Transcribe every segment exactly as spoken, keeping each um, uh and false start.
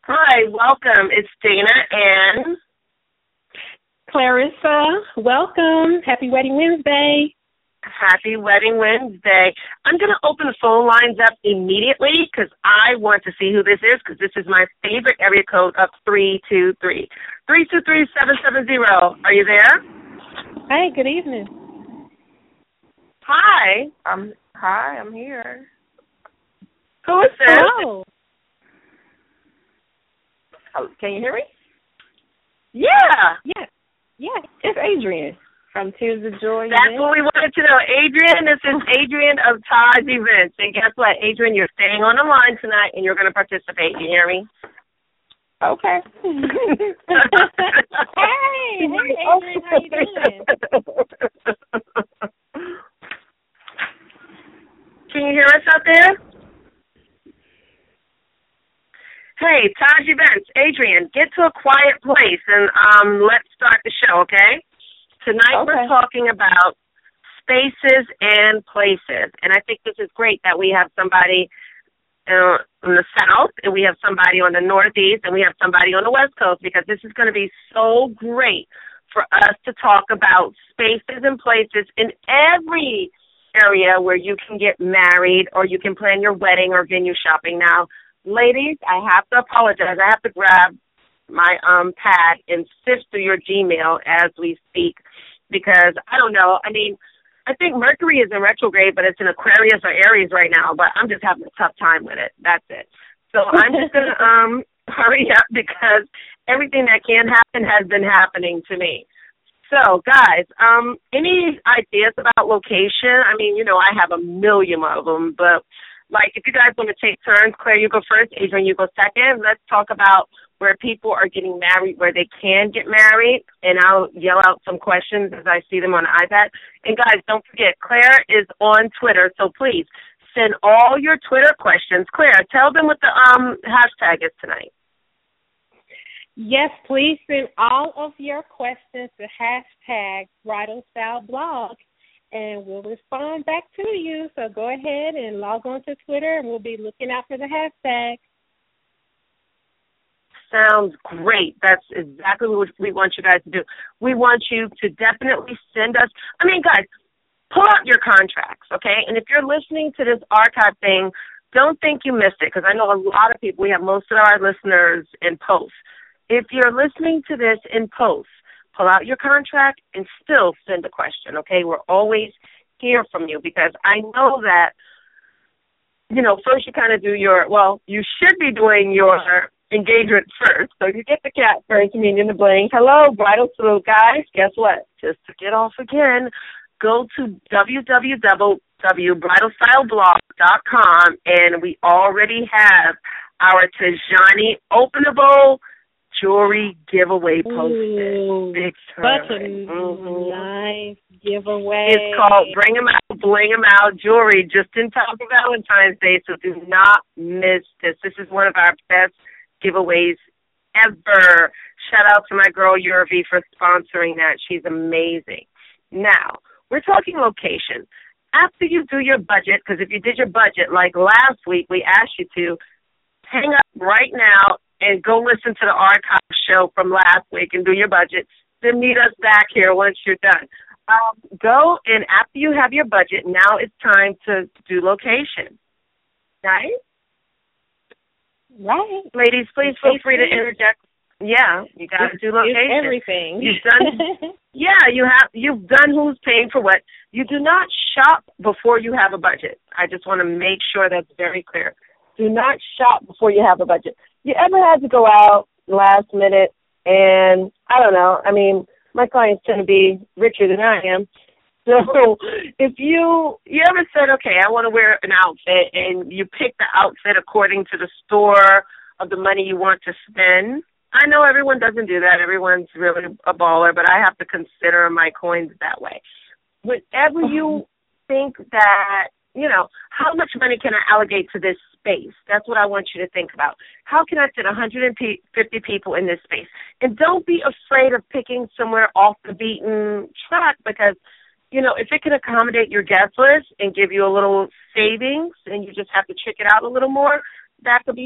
Hi, welcome. It's Dana and Clarissa. Welcome. Happy Wedding Wednesday. Happy Wedding Wednesday. I'm going to open the phone lines up immediately because I want to see who this is because this is my favorite area code of three two three. three two three, seven seven zero. Are you there? Hey, good evening. Hi. Um, hi, I'm here. Who is this? Hello. Oh, can you hear me? Yeah. Yes. Yes. It's Adrian from Tears of Joy. That's event. what we wanted to know. Adrian, this is Adrian of Taj Events. And guess what, Adrian, you're staying on the line tonight and you're going to participate. You hear me? Okay. Hey, hey, Adrian, how you doing? Can you hear us out there? Hey, Taj Events, Adrian, get to a quiet place and um, let's start the show, okay? Tonight Okay. we're talking about spaces and places, and I think this is great that we have somebody uh, in the South and we have somebody on the Northeast and we have somebody on the West Coast because this is going to be so great for us to talk about spaces and places in every area where you can get married or you can plan your wedding or venue shopping. Now, ladies, I have to apologize. I have to grab my um pad and sift through your Gmail as we speak because I don't know. I mean, I think Mercury is in retrograde, but it's in Aquarius or Aries right now, but I'm just having a tough time with it. That's it. So I'm just going to um hurry up because everything that can happen has been happening to me. So, guys, um, any ideas about location? I mean, you know, I have a million of them, but like, if you guys want to take turns, Claire, you go first, Adrian, you go second. Let's talk about where people are getting married, where they can get married, and I'll yell out some questions as I see them on the iPad. And, guys, don't forget, Claire is on Twitter, so please send all your Twitter questions. Claire, tell them what the um hashtag is tonight. Yes, please send all of your questions to hashtag Bridal Style Blog, and we'll respond back to you. So go ahead and log on to Twitter, and we'll be looking out for the hashtag. Sounds great. That's exactly what we want you guys to do. We want you to definitely send us, I mean, guys, pull out your contracts, okay? And if you're listening to this archive thing, don't think you missed it, because I know a lot of people, we have most of our listeners in post. If you're listening to this in post, pull out your contract and still send a question, okay? We're always hear from you because I know that, you know, first you kind of do your, well, you should be doing your engagement first. So you get the cat first, meaning the bling. Hello, bridal. So, guys, guess what? Just to get off again, go to w w w dot bridal style blog dot com, and we already have our Tajani openable jewelry giveaway posted. Ooh, Big such a mm-hmm. nice giveaway. It's called Bring 'em Out, Bling 'em Out Jewelry, just in time for Valentine's Day, so do not miss this. This is one of our best giveaways ever. Shout out to my girl, Yurvi, for sponsoring that. She's amazing. Now, we're talking location. After you do your budget, because if you did your budget like last week, we asked you to, hang up right now and go listen to the archive show from last week and do your budget. Then meet us back here once you're done. Um, go, and after you have your budget, now it's time to do location. Right? Right. Ladies, please feel free to interject. Yeah, you got to do location. It's everything. You've done, yeah, you have. You've done who's paying for what. You do not shop before you have a budget. I just want to make sure that's very clear. Do not shop before you have a budget. You ever had to go out last minute and, I don't know, I mean, my clients tend to be richer than I am. So if you, you ever said, okay, I want to wear an outfit, and you pick the outfit according to the store of the money you want to spend. I know everyone doesn't do that. Everyone's really a baller, but I have to consider my coins that way. Whenever you think that, you know, how much money can I allocate to this space? That's what I want you to think about. How can I fit one hundred fifty people in this space? And don't be afraid of picking somewhere off the beaten track because, you know, if it can accommodate your guest list and give you a little savings and you just have to check it out a little more, that could be done.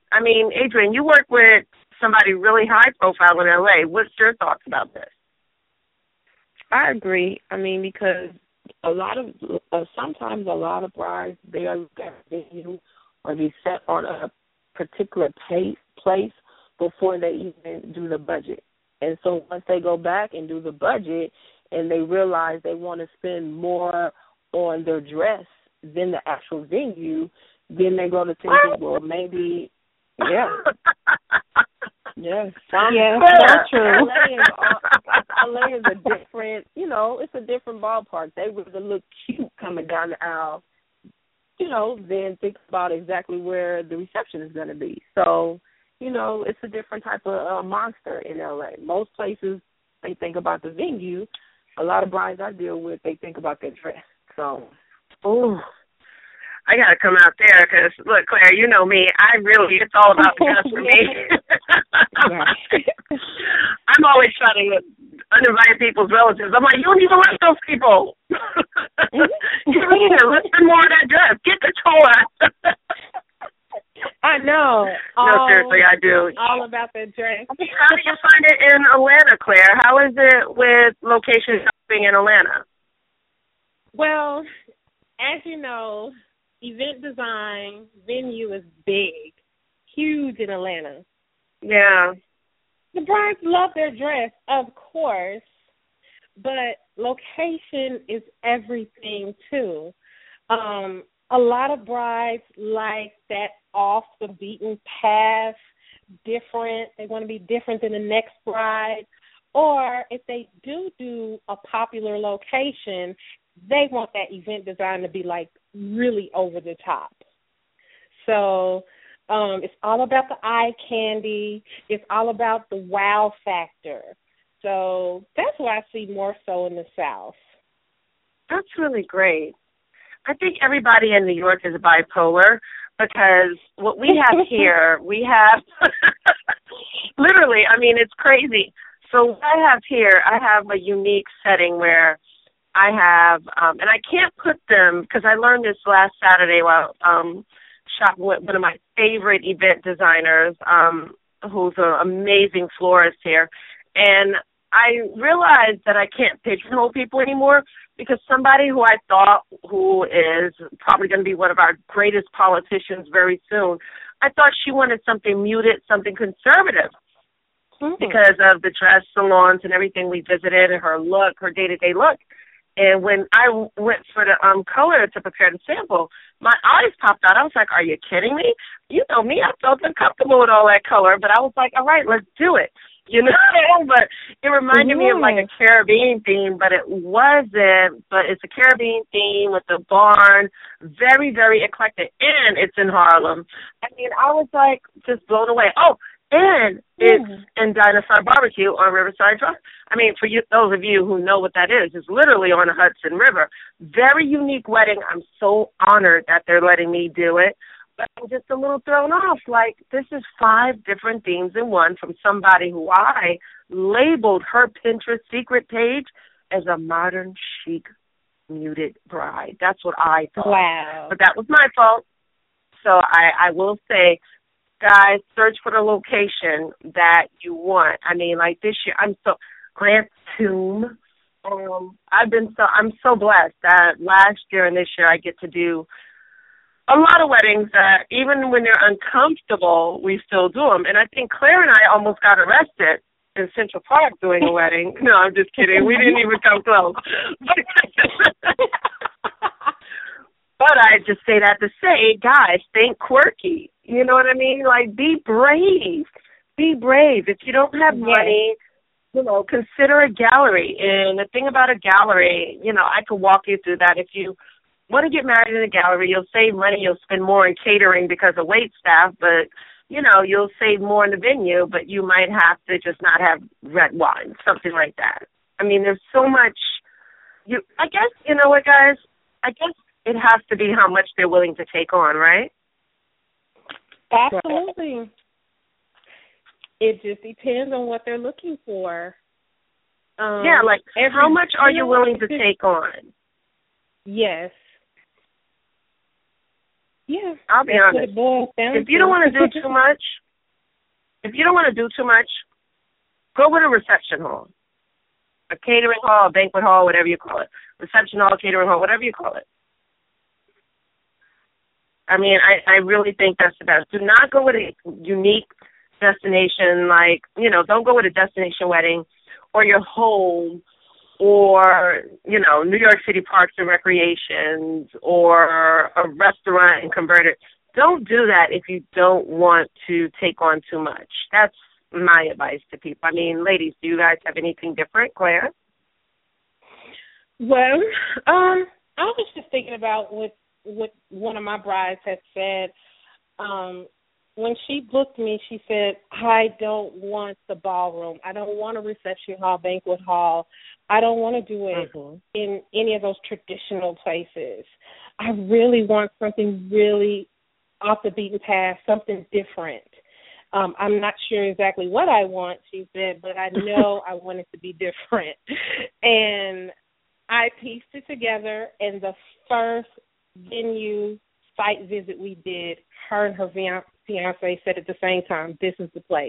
I mean, Adrian, you work with somebody really high profile in L A. What's your thoughts about this? I agree. I mean, because a lot of uh, sometimes a lot of brides, they are at venue or they set on a particular pace, place before they even do the budget. And so once they go back and do the budget and they realize they want to spend more on their dress than the actual venue, then they go to thinking, well, maybe, yeah. Yes, um, yes, that's true. L A is, L A is a different, you know, it's a different ballpark. They would look cute coming down the aisle, you know, then think about exactly where the reception is going to be. So, you know, it's a different type of uh, monster in L A. Most places, they think about the venue. A lot of brides I deal with, they think about their dress. So, ooh. I got to come out there because, look, Claire, you know me. I really, it's all about the dress for me. I'm always trying to uninvite people's relatives. I'm like, you don't even like those people. Get here. Let's spend more of that dress. Get the tour. I know. No, all, seriously, I do. All about the dress. How do you find it in Atlanta, Claire? How is it with location shopping in Atlanta? Well, as you know, event design venue is big, huge in Atlanta. Yeah. The brides love their dress, of course, but location is everything too. Um, a lot of brides like that off the beaten path, different. They want to be different than the next bride. Or if they do do a popular location, they want that event design to be like really over the top. So um, it's all about the eye candy. It's all about the wow factor. So that's what I see more so in the South. That's really great. I think everybody in New York is bipolar because what we have here, we have literally, I mean, it's crazy. So what I have here, I have a unique setting where I have, um, and I can't put them, because I learned this last Saturday while um, shopping with one of my favorite event designers, um, who's an amazing florist here. And I realized that I can't pigeonhole people anymore because somebody who I thought who is probably going to be one of our greatest politicians very soon, I thought she wanted something muted, something conservative. Mm-hmm. Because of the dress salons and everything we visited and her look, her day-to-day look. And when I went for the um color to prepare the sample, my eyes popped out. I was like, are you kidding me? You know me, I felt uncomfortable with all that color, but I was like, all right, let's do it. You know, but it reminded mm-hmm. me of like a Caribbean theme, but it wasn't. But it's a Caribbean theme with the barn, very, very eclectic, and it's in Harlem. I mean, I was like just blown away. Oh, and it's mm. in Dinosaur Barbecue on Riverside Drive. I mean, for you, those of you who know what that is, it's literally on the Hudson River. Very unique wedding. I'm so honored that they're letting me do it. But I'm just a little thrown off. Like, this is five different themes in one from somebody who I labeled her Pinterest secret page as a modern chic muted bride. That's what I thought. Wow. But that was my fault. So I, I will say, guys, search for the location that you want. I mean, like this year, I'm so Grant Tomb. Um, I've been so I'm so blessed that last year and this year I get to do a lot of weddings that even when they're uncomfortable, we still do them. And I think Claire and I almost got arrested in Central Park doing a wedding. No, I'm just kidding. We didn't even come close. But I just say that to say, guys, think quirky. You know what I mean? Like, be brave. Be brave. If you don't have money, you know, consider a gallery. And the thing about a gallery, you know, I could walk you through that. If you want to get married in a gallery, you'll save money. You'll spend more in catering because of wait staff. But, you know, you'll save more in the venue, but you might have to just not have red wine, something like that. I mean, there's so much. You, I guess, you know what, guys? I guess it has to be how much they're willing to take on, right? Absolutely. It just depends on what they're looking for. Um, yeah, like how much are you, you know, willing to take on? Yes. Yeah, I'll be that's honest. what it boils down If you to. don't want to do too much, if you don't want to do too much, go with a reception hall, a catering hall, a banquet hall, whatever you call it, reception hall, catering hall, whatever you call it. I mean, I, I really think that's the best. Do not go with a unique destination, like, you know, don't go with a destination wedding or your home or, you know, New York City Parks and Recreations or a restaurant and convert it. Don't do that if you don't want to take on too much. That's my advice to people. I mean, ladies, do you guys have anything different, Claire? Well, um, I was just thinking about what what one of my brides had said. Um, when she booked me, she said, I don't want the ballroom. I don't want a reception hall, banquet hall. I don't want to do it mm-hmm. in any of those traditional places. I really want something really off the beaten path, something different. Um, I'm not sure exactly what I want, she said, but I know I want it to be different. And I pieced it together, and the first venue site visit we did, her and her fiance said at the same time, this is the place.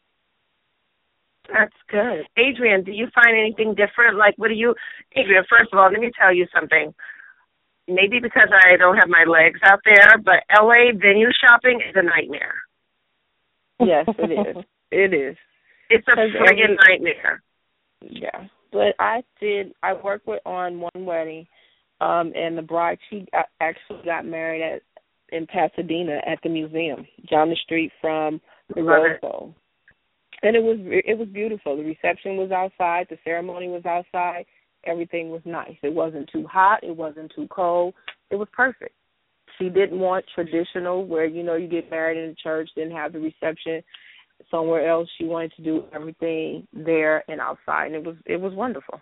That's good. Adrienne, do you find anything different? Like, what do you, Adrienne, first of all, let me tell you something. Maybe because I don't have my legs out there, but L A venue shopping is a nightmare. Yes, it is. It is. It's a friggin' nightmare. Yeah. But I did, I worked with on one wedding, um, and the bride, she got, actually got married at in Pasadena at the museum, down the street from the Rose Bowl. And it was it was beautiful. The reception was outside. The ceremony was outside. Everything was nice. It wasn't too hot. It wasn't too cold. It was perfect. She didn't want traditional where, you know, you get married in a church, then have the reception somewhere else. She wanted to do everything there and outside, and it was it was wonderful.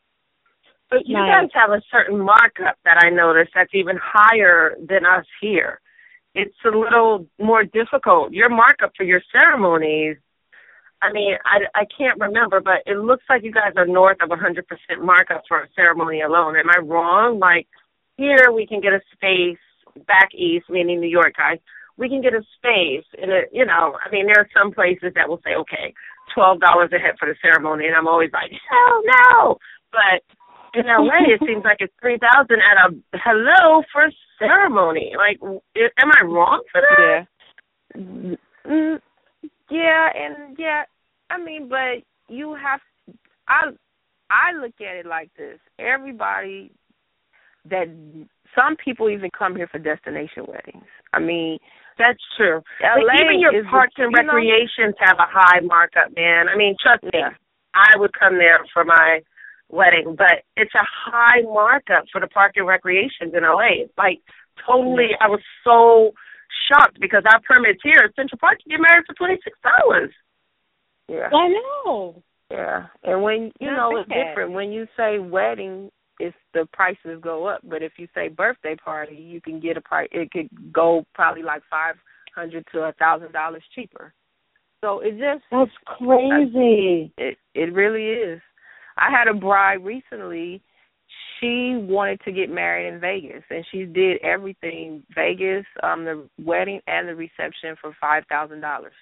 But you nice. guys have a certain markup that I noticed that's even higher than us here. It's a little more difficult. Your markup for your ceremonies, I mean, I, I can't remember, but it looks like you guys are north of one hundred percent markup for a ceremony alone. Am I wrong? Like, here we can get a space back east, meaning New York guys. We can get a space, and it, you know, I mean, there are some places that will say, okay, twelve dollars a head for the ceremony, and I'm always like, hell no. But in L A, it seems like it's three thousand dollars at a hello for a ceremony. Like, am I wrong for that? Yeah. Mm-hmm. Yeah, and yeah, I mean, but you have, I, I look at it like this. Everybody that, some people even come here for destination weddings. I mean, that's true. L A like even your parks the, and recreations know, have a high markup, man. I mean, trust me, yeah. I would come there for my wedding, but it's a high markup for the park and recreations in L A. It's like totally, I was so shocked because our permits here at Central Park, you get married for twenty-six dollars. Yeah. I know. Yeah. And when, you Not know, it's bad. different. When you say wedding, it's the prices go up. But if you say birthday party, you can get a price, it could go probably like five hundred dollars to one thousand dollars cheaper. So it just. That's crazy. It, it really is. I had a bride recently. She wanted to get married in Vegas, and she did everything, Vegas, um, the wedding and the reception for five thousand dollars.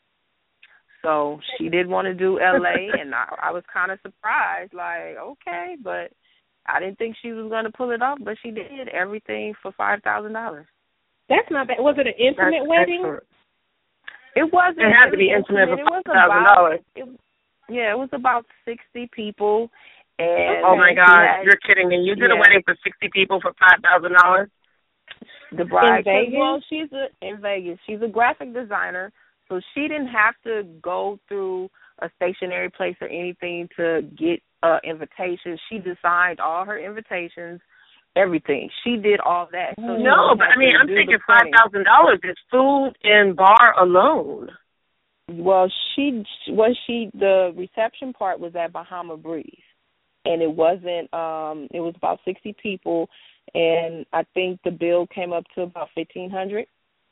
So she did want to do L A, and I, I was kind of surprised, like, okay, but I didn't think she was going to pull it off, but she did everything for five thousand dollars. That's not bad. Was it an intimate That's wedding? excellent. It wasn't. It had to be intimate for five thousand dollars. Yeah, it was about sixty people. And oh my God, had, you're kidding me! You did yeah. a wedding for sixty people for five thousand dollars. The bride, in Vegas? Well, she's a, in Vegas. She's a graphic designer, so she didn't have to go through a stationary place or anything to get uh, invitations. She designed all her invitations, everything. She did all that. So no, but I mean, I'm thinking five thousand dollars is food and bar alone. Well, she was she the reception part was at Bahama Breeze. And it wasn't, um, it was about sixty people, and I think the bill came up to about fifteen hundred dollars.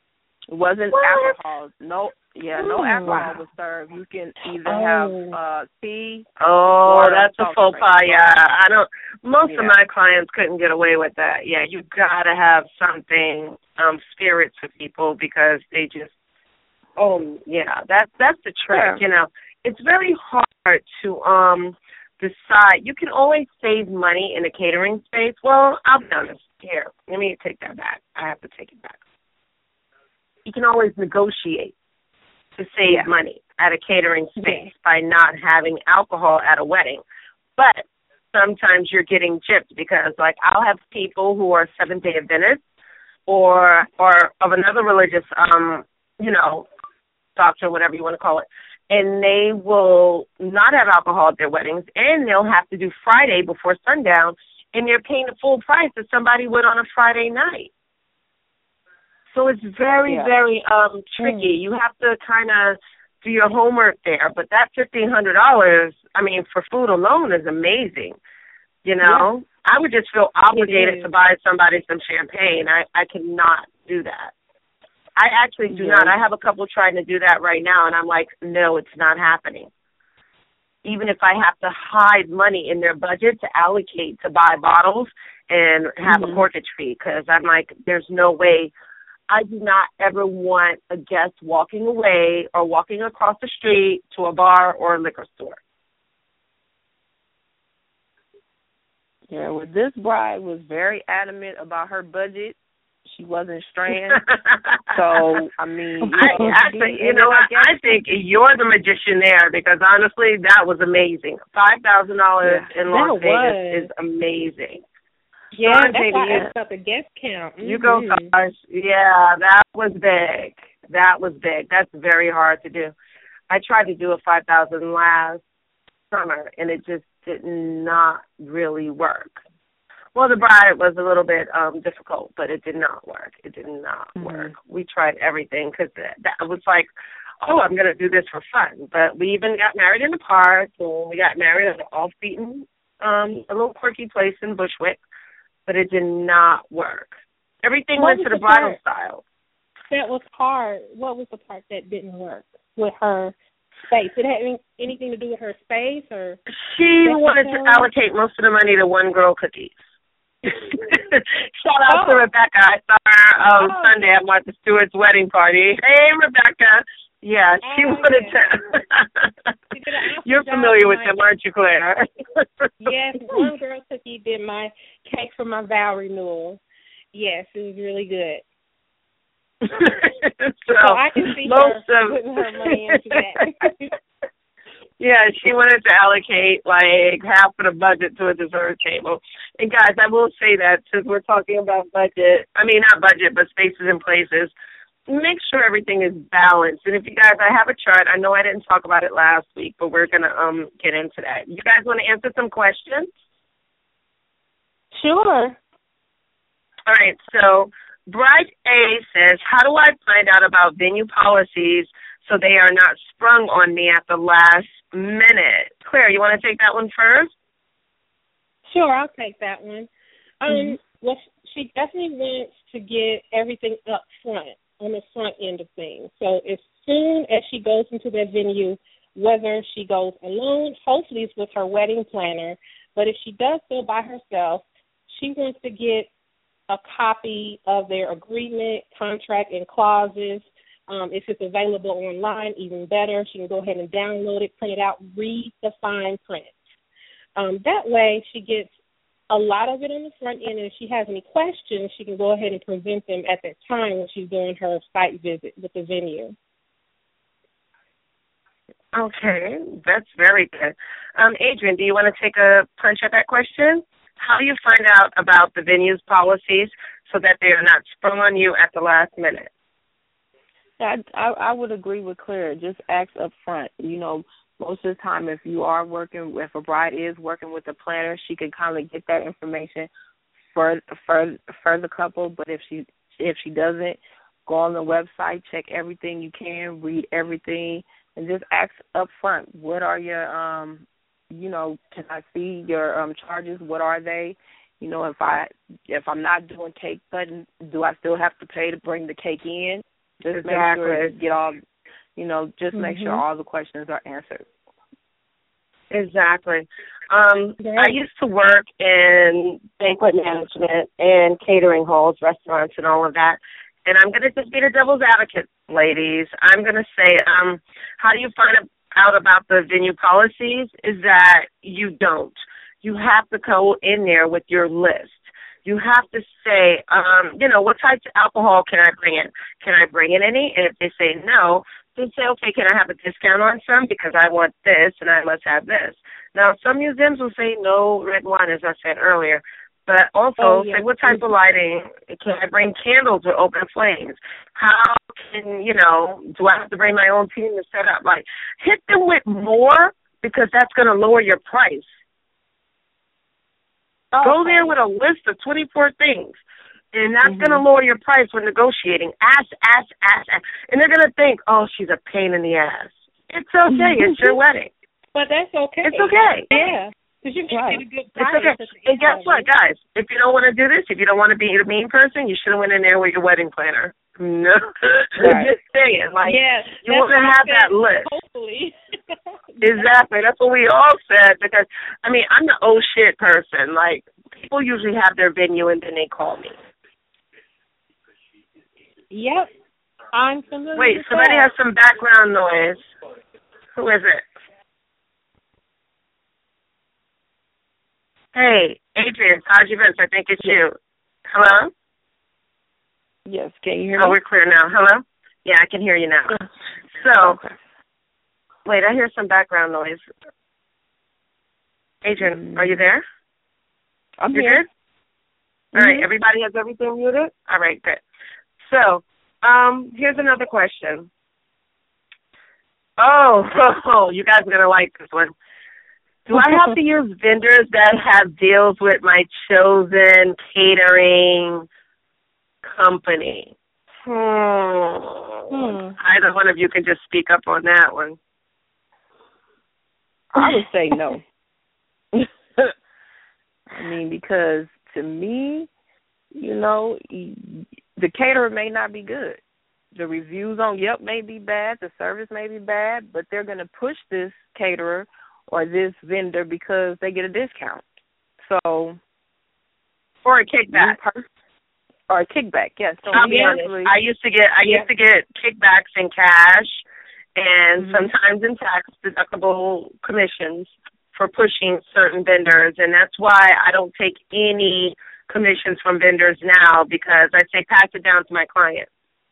It wasn't What? alcohol. No, yeah, no Oh, alcohol wow. was served. You can either Oh. have uh, tea. Oh, Water, that's a salt, faux drink. pas. Yeah, I don't. Most Yeah. of my clients couldn't get away with that. Yeah, you gotta have something, um, spirits for people because they just. Oh, yeah, that's that's the trick. Yeah. You know, it's very hard to um decide. You can always save money in a catering space. Well, I'll be honest. Here, let me take that back. I have to take it back. You can always negotiate to save Yeah. money at a catering space Yeah. by not having alcohol at a wedding. But sometimes you're getting gypped because, like, I'll have people who are Seventh-day Adventists or or of another religious, um, you know, doctrine, whatever you want to call it, and they will not have alcohol at their weddings, and they'll have to do Friday before sundown, and they're paying the full price that somebody would on a Friday night. So it's very, Yeah. very um tricky. You have to kind of do your homework there. But that fifteen hundred dollars, I mean, for food alone is amazing. You know, I would just feel obligated is. to buy somebody some champagne. I I cannot do that. I actually do Yeah. not. I have a couple trying to do that right now, and I'm like, no, it's not happening. Even if I have to hide money in their budget to allocate to buy bottles and have Mhm. a corkage fee, because I'm like, there's no way. I do not ever want a guest walking away or walking across the street to a bar or a liquor store. Yeah, well, this bride was very adamant about her budget. She wasn't straying. So, I mean, I, you know, actually, you and know then I what? guess- I think you're the magician there because honestly, that was amazing. Five thousand dollars Yeah, in Las that Vegas was. is amazing. Yeah, Sean, that's baby, why I you- asked about the guest count. You go, Mhm. gosh. Yeah, that was big. That was big. That's very hard to do. I tried to do a five thousand last summer, and it just did not really work. Well, the bride was a little bit um difficult, but it did not work. It did not Mhm. work. We tried everything because that, that was like, oh, I'm going to do this for fun. But we even got married in the park, and we got married at an off-beaten, um, a little quirky place in Bushwick, but it did not work. Everything What went was to the the bridal part? style. That was hard. What was the part that didn't work with her space? Did it have any, anything to do with her space or? She That's wanted to okay. allocate most of the money to one girl cookies. Shout out Oh. to Rebecca. I saw her um, Oh. Sunday at Martha Stewart's wedding party. Hey, Rebecca. Yeah, she Oh, wanted yeah. to. She did an awesome You're job familiar with tonight. them, aren't you, Claire? Yes, one girl cookie did my cake for my vow renewal. Yes, it was really good. so, So I can see most her of, putting her money into that. Yeah, she wanted to allocate like half of the budget to a dessert table. And guys, I will say that since we're talking about budget, I mean not budget, but spaces and places, make sure everything is balanced. And if you guys, I have a chart. I know I didn't talk about it last week, but we're gonna um get into that. You guys want to answer some questions? Sure. All right. So Bride A says, how do I find out about venue policies so they are not sprung on me at the last minute? Claire, you want to take that one first? Sure, I'll take that one. Um, Mm-hmm. well, she definitely wants to get everything up front, on the front end of things. So as soon as she goes into that venue, whether she goes alone, hopefully it's with her wedding planner, but if she does go by herself, she wants to get a copy of their agreement, contract, and clauses. Um, if it's available online, even better. She can go ahead and download it, print it out, read the fine print. Um, that way she gets a lot of it on the front end, and if she has any questions, she can go ahead and present them at that time when she's doing her site visit with the venue. Okay, that's very good. Um, Adrian, do you want to take a punch at that question? How do you find out about the venue's policies so that they are not sprung on you at the last minute? I, I I would agree with Claire. Just ask up front. You know, most of the time, if you are working, if a bride is working with a planner, she can kind of get that information for for for the couple. But if she if she doesn't, go on the website, check everything you can, read everything, and just ask up front. What are your um, you know, can I see your um charges? What are they? You know, if I if I'm not doing cake cutting, do I still have to pay to bring the cake in? Just exactly. make sure you get all, you know, just mm-hmm. make sure all the questions are answered. Exactly. Um, Great. I used to work in banquet management and catering halls, restaurants, and all of that. And I'm going to just be the devil's advocate, ladies. I'm going to say, um, how do you find out about the venue policies? Is that you don't. You have to go in there with your list. You have to say, um, you know, what types of alcohol can I bring in? Can I bring in any? And if they say no, then say, okay, can I have a discount on some because I want this and I must have this. Now, some museums will say no red wine, as I said earlier, but also oh, yeah. say what type of lighting. Can I bring candles with open flames? How can, you know, do I have to bring my own team to set up? Like, hit them with more because that's going to lower your price. Okay. Go there with a list of twenty-four things, and that's mm-hmm. going to lower your price when negotiating. Ask, ask, ask, ask. And they're going to think, oh, she's a pain in the ass. It's okay. It's your wedding. But that's okay. It's okay. Yeah. Because you can right. get a good price. It's okay. And guess what, guys? If you don't want to do this, if you don't want to be a mean person, you should have went in there with your wedding planner. No. Right. Just saying. Like, yeah, you want to have that list. Hopefully. Exactly. That's what we all said because, I mean, I'm the oh shit person. Like, people usually have their venue and then they call me. Yep. I'm familiar Wait, with somebody that. has some background noise. Who is it? Hey, Adrian, Taj Events, I think it's you. Hello? Yes, can you hear me? Oh, we're clear now. Hello? Yeah, I can hear you now. So, okay. Wait, I hear some background noise. Adrian, are you there? I'm You're here. good? All mm-hmm. right, everybody has everything muted? All right, good. So, um, here's another question. Oh, oh, you guys are going to like this one. Do I have to use vendors that have deals with my chosen catering company? Hmm. Hmm. Either one of you can just speak up on that one. I would say no. I mean, because to me, you know, the caterer may not be good. The reviews on Yelp may be bad. The service may be bad, but they're going to push this caterer or this vendor because they get a discount. So, or a kickback. Or a kickback, yes. So I'll be honest. I used to get I yeah. used to get kickbacks in cash and mm-hmm. sometimes in tax deductible commissions for pushing certain vendors, and that's why I don't take any commissions from vendors now because I say pass it down to my client.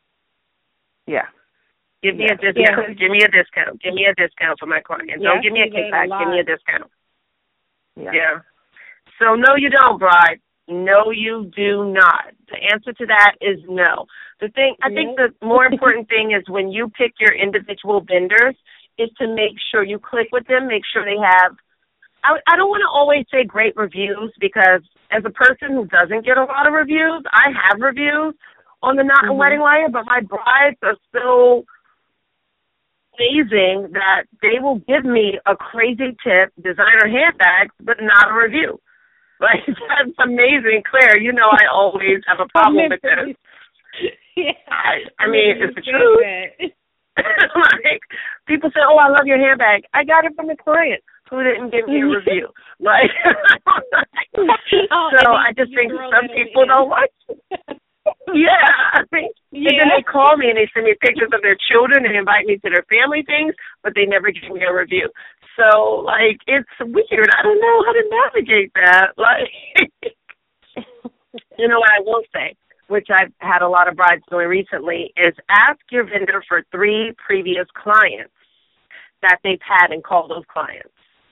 Yeah. Give me yeah. a discount. Yeah. Give me a discount. Give me a discount for my client. Yeah, don't give me a kickback. A give me a discount. Yeah. yeah. So no, you don't, bride. No, you do not. The answer to that is no. The thing, I think the more important thing is when you pick your individual vendors is to make sure you click with them, make sure they have, I, I don't want to always say great reviews because as a person who doesn't get a lot of reviews, I have reviews on the Not a mm-hmm. Wedding Wire, but my brides are so amazing that they will give me a crazy tip, designer handbags, but not a review. Like, that's amazing, Claire. You know I always have a problem with this. Yeah. I, I mean, it's the truth. Like, people say, oh, I love your handbag. I got it from a client who didn't give me a review. Like, oh, so I just think some people don't like it. Yeah, I mean, yeah. And then they call me and they send me pictures of their children and invite me to their family things, but they never give me a review. So, like, it's weird. I don't know how to navigate that. Like, you know what I will say, which I've had a lot of brides doing recently, is ask your vendor for three previous clients that they've had and call those clients.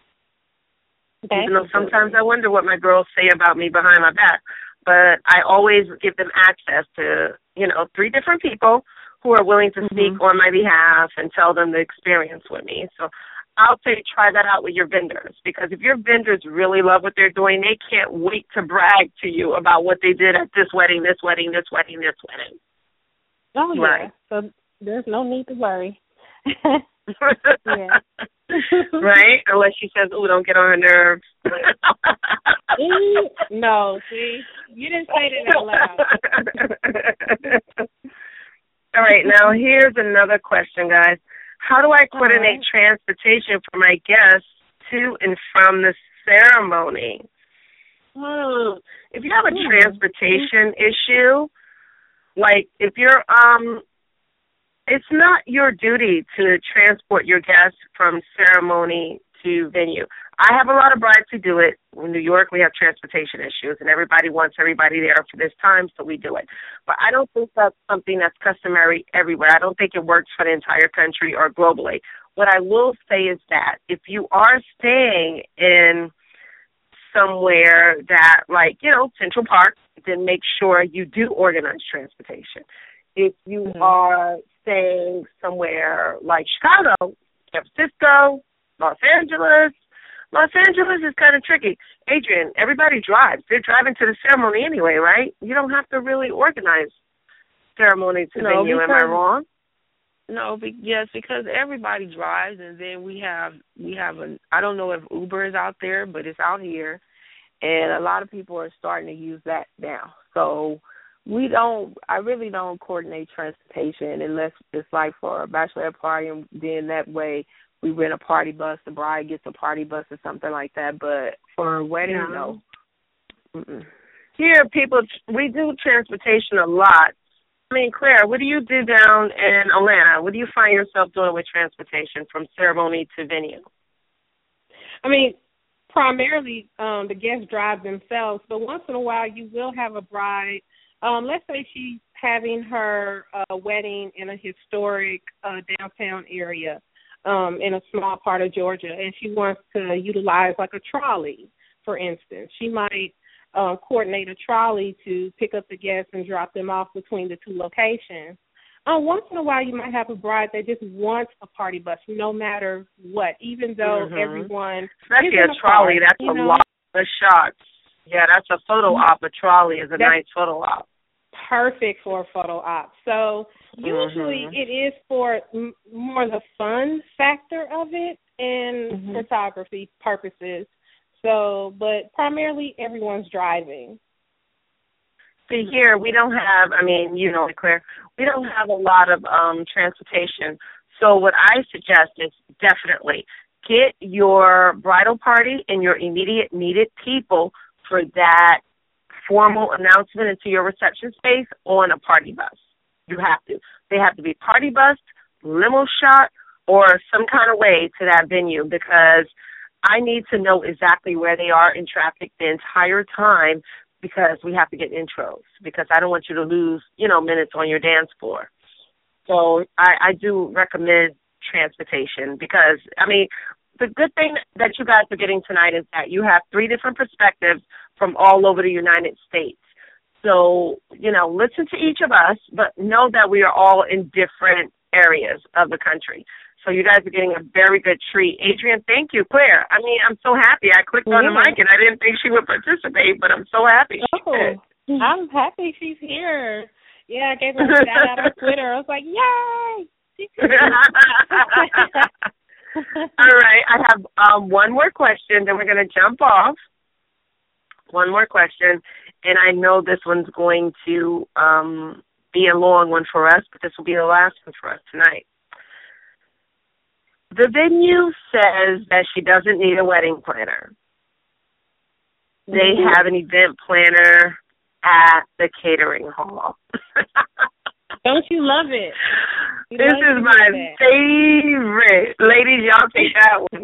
Okay. Even though sometimes I wonder what my girls say about me behind my back. But I always give them access to, you know, three different people who are willing to speak mm-hmm. on my behalf and tell them the experience with me. So I'll say try that out with your vendors, because if your vendors really love what they're doing, they can't wait to brag to you about what they did at this wedding, this wedding, this wedding, this wedding. Oh, yeah. Right. So there's no need to worry. Yeah. Right? Unless she says, oh, don't get on her nerves. No, see? You didn't say that out loud. All right, now here's another question, guys. How do I coordinate right. transportation for my guests to and from the ceremony? Hmm. If you have a Hmm. transportation issue, like if you're, um, it's not your duty to transport your guests from ceremony to venue. I have a lot of brides who do it. In New York, we have transportation issues, and everybody wants everybody there for this time, so we do it. But I don't think that's something that's customary everywhere. I don't think it works for the entire country or globally. What I will say is that if you are staying in somewhere that, like, you know, Central Park, then make sure you do organize transportation. If you mm-hmm. are staying somewhere like Chicago, San Francisco, Los Angeles, Los Angeles is kind of tricky. Adrian, everybody drives. They're driving to the ceremony anyway, right? You don't have to really organize ceremony to no, venue. because, am I wrong? No, be, yes, because everybody drives, and then we have we have a. I don't know if Uber is out there, but it's out here, and a lot of people are starting to use that now. So we don't. I really don't coordinate transportation unless it's like for a bachelorette party, and then that way we rent a party bus. The bride gets a party bus or something like that. But for a wedding, yeah. no. Mm-mm. Here, people, we do transportation a lot. I mean, Claire, what do you do down in Atlanta? What do you find yourself doing with transportation from ceremony to venue? I mean, primarily um, the guests drive themselves, but once in a while you will have a bride. Um, let's say she's having her uh, wedding in a historic uh, downtown area um, in a small part of Georgia, and she wants to utilize like a trolley, for instance. She might uh, coordinate a trolley to pick up the guests and drop them off between the two locations. Uh, once in a while you might have a bride that just wants a party bus no matter what, even though mm-hmm. everyone Especially is in a trolley, car, that's a know? lot of shots. Yeah, that's a photo op. A trolley is a that's nice photo op. Perfect for a photo op. So usually mm-hmm. it is for m- more the fun factor of it and mm-hmm. photography purposes. So, but primarily everyone's driving. See, here we don't have, I mean, you know, Claire, we don't have a lot of um, transportation. So what I suggest is definitely get your bridal party and your immediate needed people for that formal announcement into your reception space on a party bus. You have to. They have to be party bused, limo shot, or some kind of way to that venue because I need to know exactly where they are in traffic the entire time because we have to get intros because I don't want you to lose, you know, minutes on your dance floor. So I, I do recommend transportation because, I mean, the good thing that you guys are getting tonight is that you have three different perspectives from all over the United States. So, you know, listen to each of us, but know that we are all in different areas of the country. So you guys are getting a very good treat. Adrian, thank you. Claire, I mean, I'm so happy. I clicked on yeah. the mic, and I didn't think she would participate, but I'm so happy she oh, did. I'm happy she's here. Yeah, I gave her a shout out on Twitter. I was like, yay! She's here. All right, I have um, one more question, then we're going to jump off. One more question, and I know this one's going to um, be a long one for us, but this will be the last one for us tonight. The venue says that she doesn't need a wedding planner. They mm-hmm. have an event planner at the catering hall. Don't you love it? You this love is my favorite. Ladies, y'all take that one.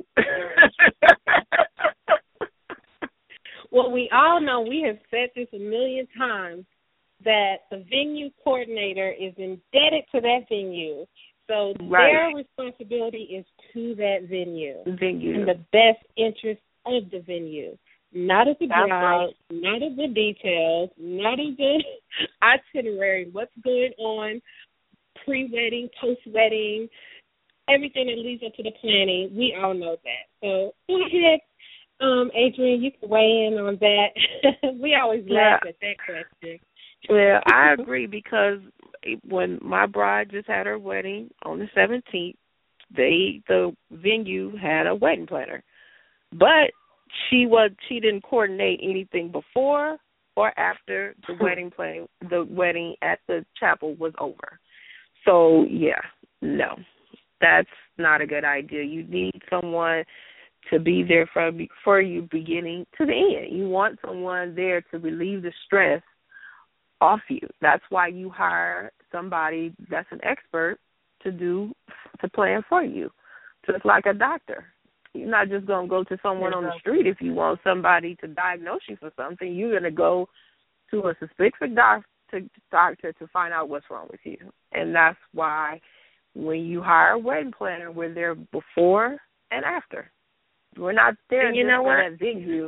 Well, we all know, we have said this a million times, that the venue coordinator is indebted to that venue. So right. their responsibility is to that venue. Venue. In the best interest of the venue. Not of the That's bride, right. not of the details, not of the itinerary, what's going on pre-wedding, post-wedding, everything that leads up to the planning. We all know that. So go ahead, um, Adrian, you can weigh in on that. We always laugh yeah. at that question. Well, I agree because when my bride just had her wedding on the seventeenth, they the venue had a wedding planner, but she was she didn't coordinate anything before or after the wedding plan the wedding at the chapel was over. So, yeah, no, that's not a good idea. You need someone to be there from for you beginning to the end. You want someone there to relieve the stress off you. That's why you hire somebody that's an expert to do to plan for you, just like a doctor. You're not just going to go to someone on the street if you want somebody to diagnose you for something. You're going to go to a specific doc- to doctor to find out what's wrong with you. And that's why when you hire a wedding planner, we're there before and after. We're not there and you just know for what? that venue.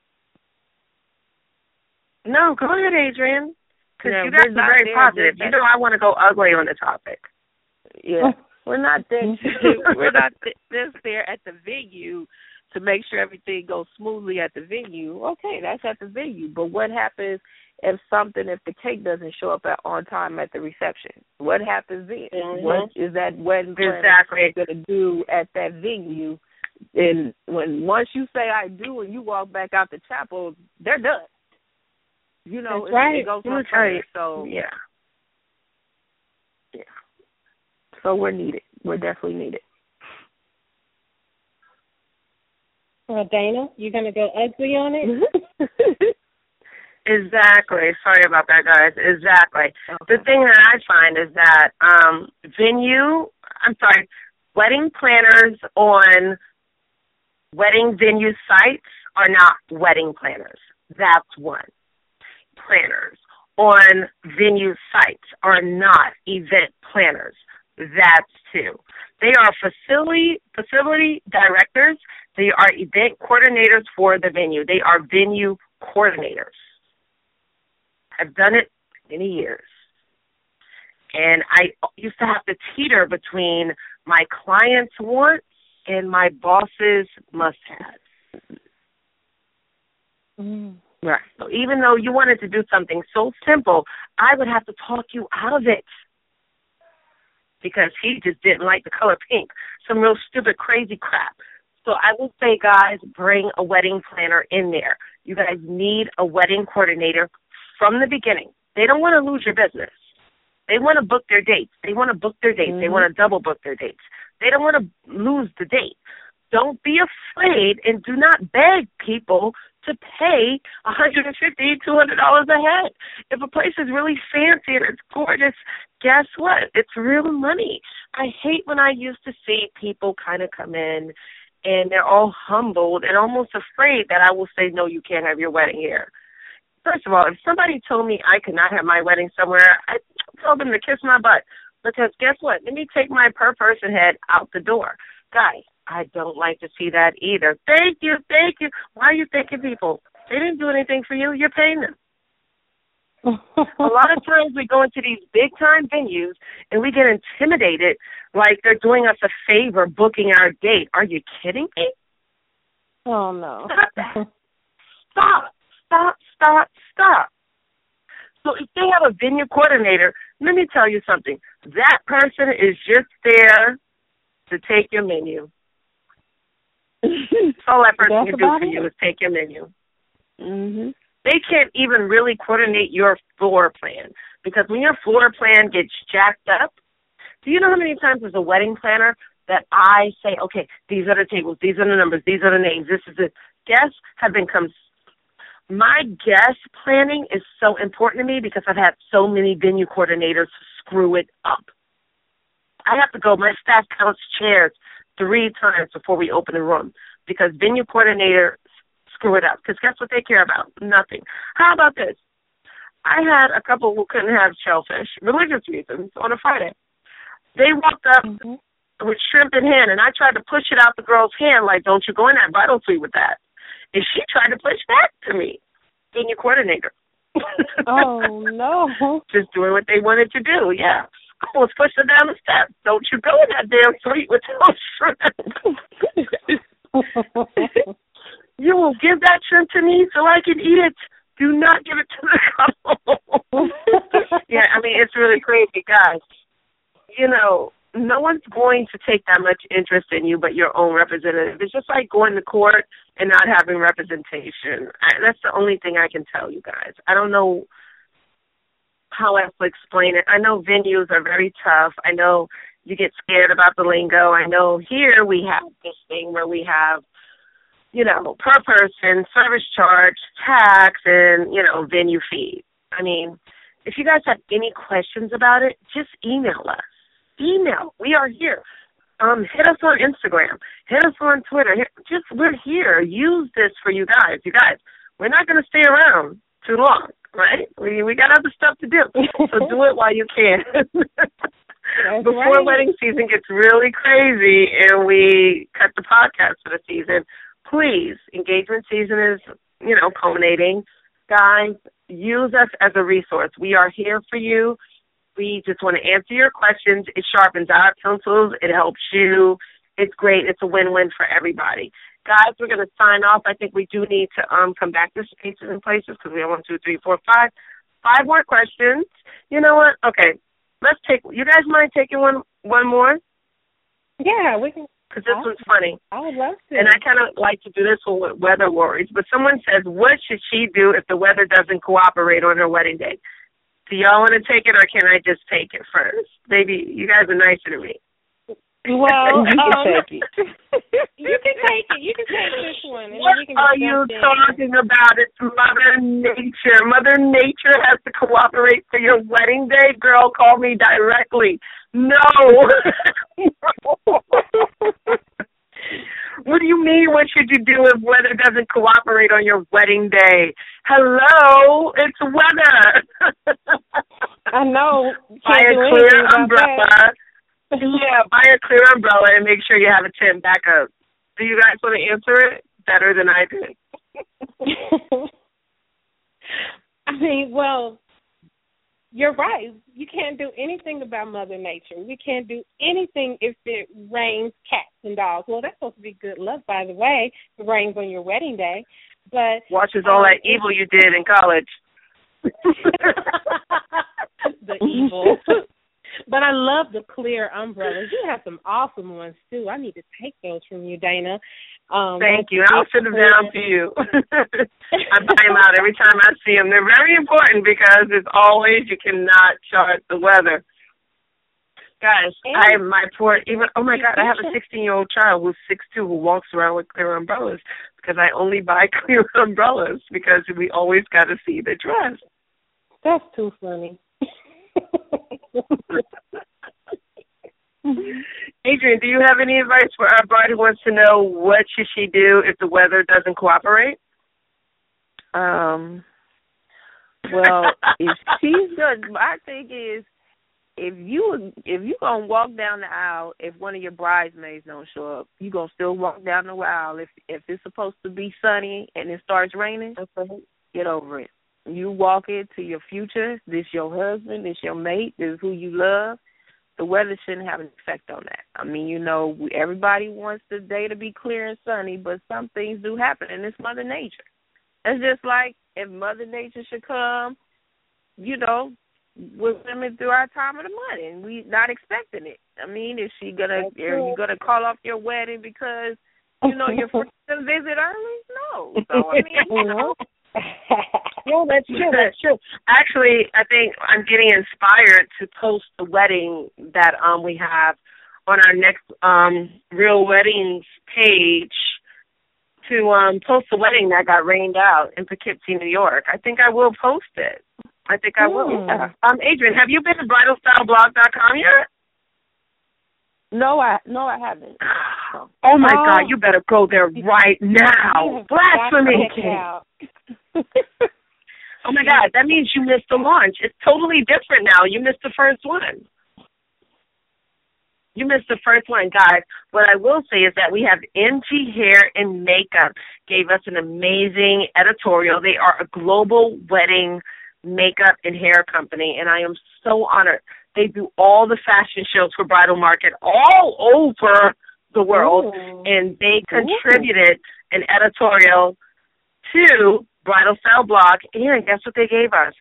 No, go ahead, Adrienne, because No, you guys we're are not very there positive. just- You know I want to go ugly on the topic. Yeah, we're not there. We're not th- just there at the venue to make sure everything goes smoothly at the venue. Okay, that's at the venue. But what happens if something, if the cake doesn't show up at, on time at the reception? What happens then? Mm-hmm. What is that wedding planner Exactly. going to do at that venue? And when once you say I do and you walk back out the chapel, they're done. You know, That's it, right. it goes Let me on tell further. you. So Yeah. yeah. So we're needed. We're definitely needed. Well, Dana, you're going to go ugly on it? Exactly. Sorry about that, guys. Exactly. Okay. The thing that I find is that um, venue, I'm sorry, wedding planners on wedding venue sites are not wedding planners. That's one. Planners on venue sites are not event planners. That's two. They are facility facility directors. They are event coordinators for the venue. They are venue coordinators. I've done it many years. And I used to have to teeter between my client's wants and my boss's must-haves. Mm. Right. So even though you wanted to do something so simple, I would have to talk you out of it because he just didn't like the color pink. Some real stupid, crazy crap. So I will say, guys, bring a wedding planner in there. You guys need a wedding coordinator from the beginning. They don't want to lose your business. They want to book their dates. They want to book their dates. Mm-hmm. They want to double book their dates. They don't want to lose the date. Don't be afraid and do not beg people to pay one hundred fifty dollars, two hundred dollars a head. If a place is really fancy and it's gorgeous, guess what? It's real money. I hate when I used to see people kind of come in and they're all humbled and almost afraid that I will say, no, you can't have your wedding here. First of all, if somebody told me I could not have my wedding somewhere, I told them to kiss my butt. Because guess what? Let me take my per person head out the door. Guys, I don't like to see that either. Thank you, thank you. Why are you thanking people? They didn't do anything for you. You're paying them. A lot of times we go into these big-time venues and we get intimidated like they're doing us a favor booking our date. Are you kidding me? Oh, no. Stop that. Stop, stop, stop, stop. So if they have a venue coordinator, let me tell you something. That person is just there to take your menu. All that person That's can do for it. you is take your menu. Mm-hmm. They can't even really coordinate your floor plan because when your floor plan gets jacked up, do you know how many times as a wedding planner that I say, okay, these are the tables, these are the numbers, these are the names, this is it. Guests have become, my guest planning is so important to me because I've had so many venue coordinators screw it up. I have to go, my staff counts chairs three times before we open the room because venue coordinator screw it up. Because guess what they care about? Nothing. How about this? I had a couple who couldn't have shellfish, religious reasons, on a Friday. They walked up mm-hmm. with shrimp in hand, and I tried to push it out the girl's hand like, don't you go in that bridal suite with that. And she tried to push back to me, being your coordinator. Oh, no. Just doing what they wanted to do, yeah. I almost pushed her down the steps. Don't you go in that damn suite with those shrimp. You will give that shrimp to me so I can eat it. Do not give it to the couple. Yeah, I mean, it's really crazy, guys. You know, no one's going to take that much interest in you but your own representative. It's just like going to court and not having representation. I, that's the only thing I can tell you guys. I don't know. how else to explain it. I know venues are very tough. I know you get scared about the lingo. I know here we have this thing where we have, you know, per person, service charge, tax, and, you know, venue fee. I mean, if you guys have any questions about it, just email us. Email. We are here. Um, hit us on Instagram. Hit us on Twitter. Hit, just we're here. Use this for you guys. You guys, we're not going to stay around too long, right? We we got other stuff to do, so do it while you can. Before right. wedding season gets really crazy and we cut the podcast for the season, please, engagement season is, you know, culminating. Guys, use us as a resource. We are here for you. We just want to answer your questions. It sharpens our pencils. It helps you. It's great. It's a win-win for everybody. Guys, we're going to sign off. I think we do need to um come back to spaces and places because we have one, two, three, four, five. Five more questions. You know what? Okay. Let's take, you guys mind taking one one more? Yeah, we can. Because this one's funny. I would love to. And I kind of like to do this one with weather worries. But someone says, what should she do if the weather doesn't cooperate on her wedding day? Do y'all want to take it, or can I just take it first? Maybe you guys are nicer to me. Well, you can um, take it. You can take it. You can take this one. And What then we can are you talking about? It's Mother Nature. Mother Nature has to cooperate for your wedding day? Girl, call me directly. No. What do you mean, what should you do if weather doesn't cooperate on your wedding day? Hello, it's weather. I know. Buy a clear umbrella. Yeah, buy a clear umbrella and make sure you have a tent backup. Do you guys want to answer it better than I did? I mean, well, you're right. You can't do anything about Mother Nature. We can't do anything if it rains cats and dogs. Well, that's supposed to be good luck, by the way. If it rains on your wedding day. But watches all um, that evil you did in college. The evil. But I love the clear umbrellas. You have some awesome ones, too. I need to take those from you, Dana. Um, Thank you. I'll send them down to you. I buy them out every time I see them. They're very important because, as always, you cannot chart the weather. Guys, and I my poor, even, oh, my God, I have a sixteen-year-old child who's six two who walks around with clear umbrellas because I only buy clear umbrellas because we always got to see the dress. That's too funny. Adrienne, do you have any advice for our bride who wants to know what should she do if the weather doesn't cooperate? Um. Well, if she's good, my thing is, if you if you gonna walk down the aisle, if one of your bridesmaids don't show up, you gonna still walk down the aisle. If if it's supposed to be sunny and it starts raining, okay, get over it. You walk it to your future. This your husband. This your mate. This is who you love. The weather shouldn't have an effect on that. I mean, you know, we, everybody wants the day to be clear and sunny, but some things do happen, and it's Mother Nature. It's just like if Mother Nature should come, you know, with women through our time of the month, and we not expecting it. I mean, is she gonna? Are you gonna call off your wedding because you know your friends visit early? No. So I mean, you know. Yeah, that's true. That's true. Actually, I think I'm getting inspired to post the wedding that um we have on our next um Real Weddings page to um post the wedding that got rained out in Poughkeepsie, New York. I think I will post it. I think I will. Mm. Yeah. Um, Adrienne, have you been to bridal style blog dot com yet? No, I no, I haven't. Oh my oh. God! You better go there right now. Blasphemy! Oh my God! That means you missed the launch. It's totally different now. You missed the first one. You missed the first one, guys. What I will say is that we have M G Hair and Makeup gave us an amazing editorial. They are a global wedding makeup and hair company, and I am so honored. They do all the fashion shows for Bridal Market all over the world, Ooh. And they contributed Ooh. An editorial to Bridal Style Blog, and guess what they gave us?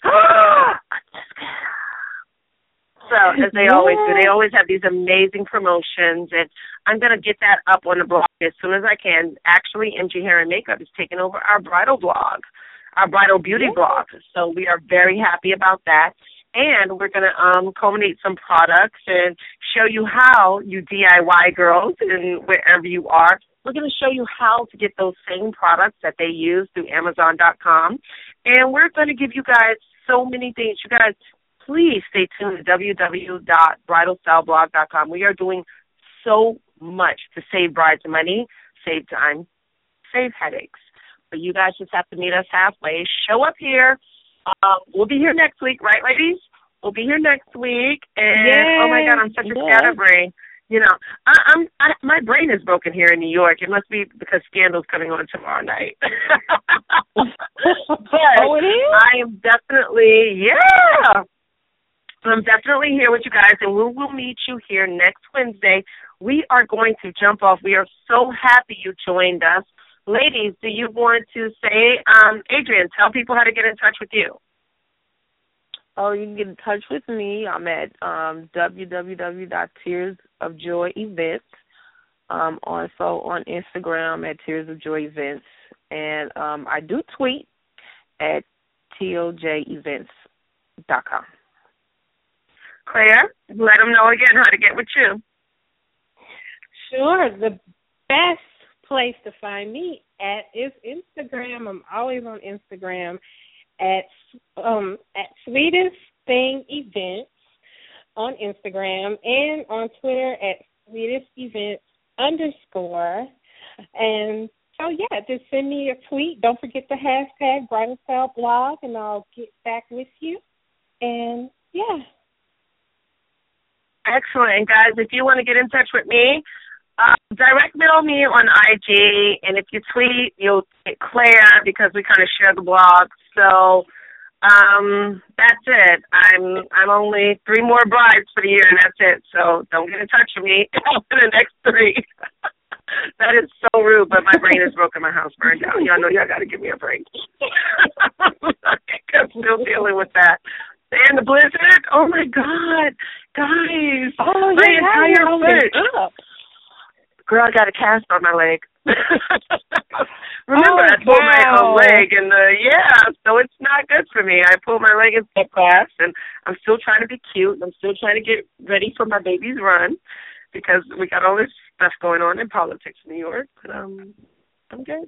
So, as they yeah. always do, they always have these amazing promotions, and I'm going to get that up on the blog as soon as I can. Actually, M G Hair and Makeup is taking over our bridal blog, our bridal beauty yeah. blog, so we are very happy about that. And we're going to um, culminate some products and show you how, you D I Y girls, and wherever you are, we're going to show you how to get those same products that they use through Amazon dot com. And we're going to give you guys so many things. You guys, please stay tuned to w w w dot bridal style blog dot com. We are doing so much to save brides money, save time, save headaches. But you guys just have to meet us halfway. Show up here. Um, we'll be here next week, right, ladies? We'll be here next week. And, yes, oh, my God, I'm such a yes. scatterbrain. You know, I, I'm I, my brain is broken here in New York. It must be because Scandal's coming on tomorrow night. But oh, it is? I am definitely, yeah. I'm definitely here with you guys, and we will meet you here next Wednesday. We are going to jump off. We are so happy you joined us. Ladies, do you want to say, um, Adrienne, tell people how to get in touch with you? Oh, you can get in touch with me. I'm at um, w w w dot tears of joy events. Um, also on Instagram at Tears of Joy Events. And um, I do tweet at T O J events dot com. Claire, let them know again how to get with you. Sure. The best place to find me at is Instagram. I'm always on Instagram at um at Sweetest Thing Events on Instagram, and on Twitter at Sweetest Events underscore. And so yeah, just send me a tweet. Don't forget the hashtag Bridal Style Blog, and I'll get back with you. And yeah. Excellent. Guys, if you want to get in touch with me, uh, direct mail me on I G, and if you tweet, you'll get Claire because we kind of share the blog. So um, that's it. I'm I'm only three more brides for the year, and that's it. So don't get in touch with me for the next three. That is so rude, but my brain is broken. My house burned down. Y'all know y'all got to give me a break. I'm still dealing with that. And the blizzard, oh, my God. Guys, oh, my yeah, entire foot. Up. Girl, I got a cast on my leg. Remember, oh, I pulled wow. my uh, leg, and the, yeah, so it's not good for me. I pulled my leg in step class, and I'm still trying to be cute, and I'm still trying to get ready for my baby's run because we got all this stuff going on in politics in New York, but um, I'm good.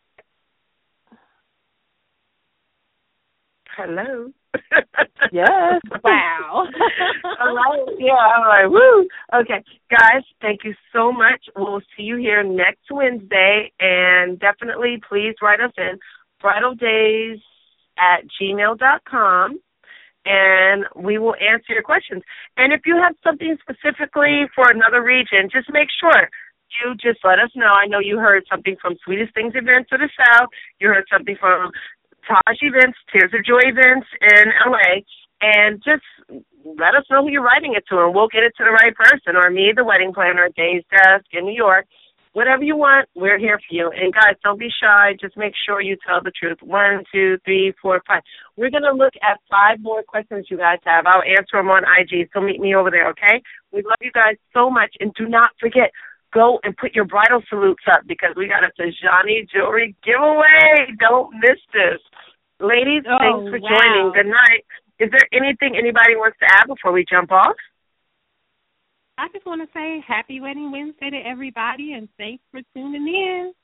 Hello. Yes. Wow. Hello. Yeah, I'm like, woo. Okay, guys, thank you so much. We'll see you here next Wednesday, and definitely please write us in bridal days at gmail dot com, and we will answer your questions. And if you have something specifically for another region, just make sure you just let us know. I know you heard something from Sweetest Things Events of the South. You heard something from Taj Events, Tears of Joy Events in L A, and just let us know who you're writing it to, and we'll get it to the right person, or me, the wedding planner at Days Desk in New York. Whatever you want, we're here for you. And, guys, don't be shy. Just make sure you tell the truth. One, two, three, four, five. We're going to look at five more questions you guys have. I'll answer them on I G, so meet me over there, okay? We love you guys so much, and do not forget, go and put your bridal salutes up because we got a Tajani jewelry giveaway. Don't miss this. Ladies, oh, thanks for wow. joining. Good night. Is there anything anybody wants to add before we jump off? I just want to say happy Wedding Wednesday to everybody, and thanks for tuning in.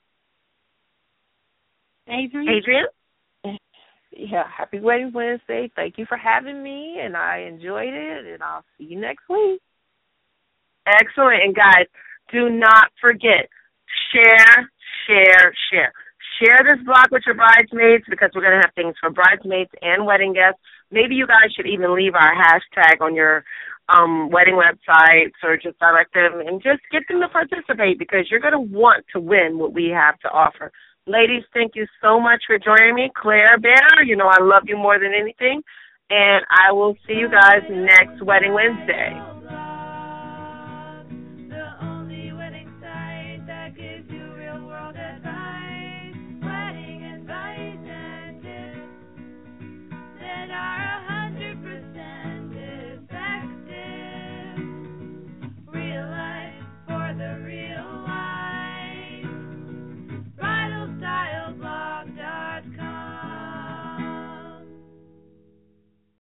Adrienne? Adrienne? Yeah, happy Wedding Wednesday. Thank you for having me, and I enjoyed it, and I'll see you next week. Excellent. And, guys, do not forget, share, share, share. Share this blog with your bridesmaids because we're going to have things for bridesmaids and wedding guests. Maybe you guys should even leave our hashtag on your um, wedding websites or just direct them and just get them to participate because you're going to want to win what we have to offer. Ladies, thank you so much for joining me. Claire Bear, you know I love you more than anything. And I will see you guys next Wedding Wednesday.